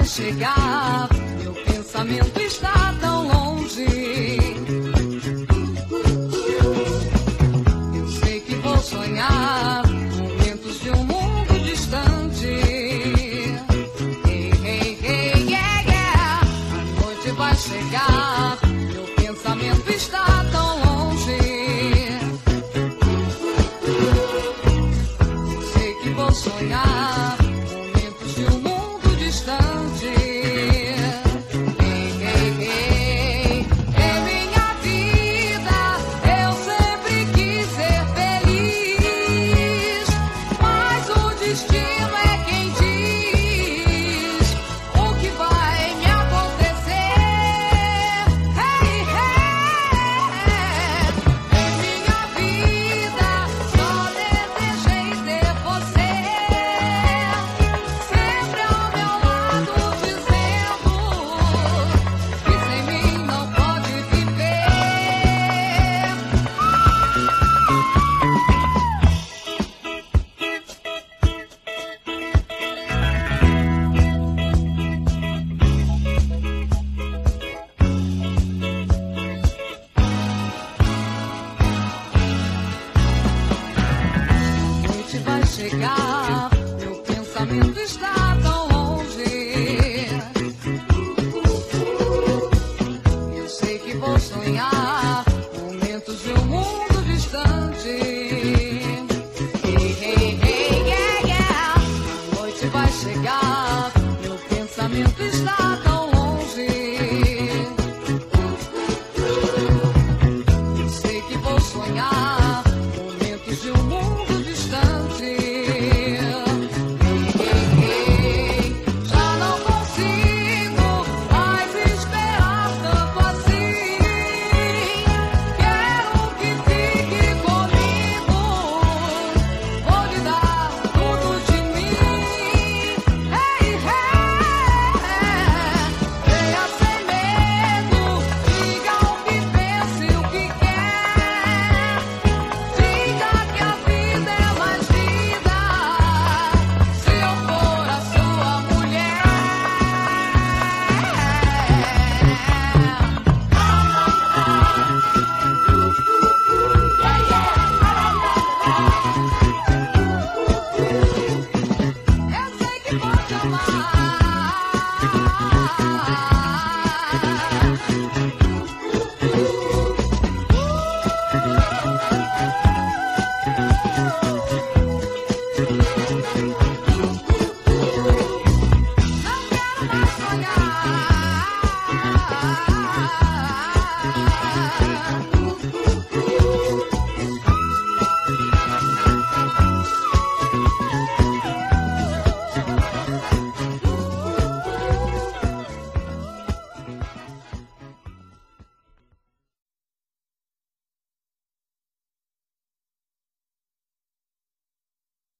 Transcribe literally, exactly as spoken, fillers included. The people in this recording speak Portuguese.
vai chegar, meu pensamento está tão longe. Eu sei que vou sonhar momentos de um mundo distante. Hey, hey, hey, yeah, yeah. A noite vai chegar, meu pensamento está tão longe. Eu sei que vou sonhar momentos de um mundo distante. Hey, hey, hey. Em minha vida eu sempre quis ser feliz, mas o destino é quem diz o que vai me acontecer. Hey, hey. Em minha vida só desejei ter você sempre ao meu lado, dizendo que sem mim não pode viver. A noite vai chegar, meu pensamento está tão longe. Eu sei que vou sonhar momentos de um mundo distante. Hey, hey, hey, yeah, yeah. A noite vai chegar, meu pensamento está tão longe. Eu sei que vou sonhar momentos de um mundo distante. Hey, hey, hey. Já não consigo mais esperar tanto assim. Quero que fique comigo. Vou lhe dar tudo de mim. Hey, hey. Venha sem medo, diga o que pensa e o que quer. Diga que a vida é mais vida se eu for a sua mulher.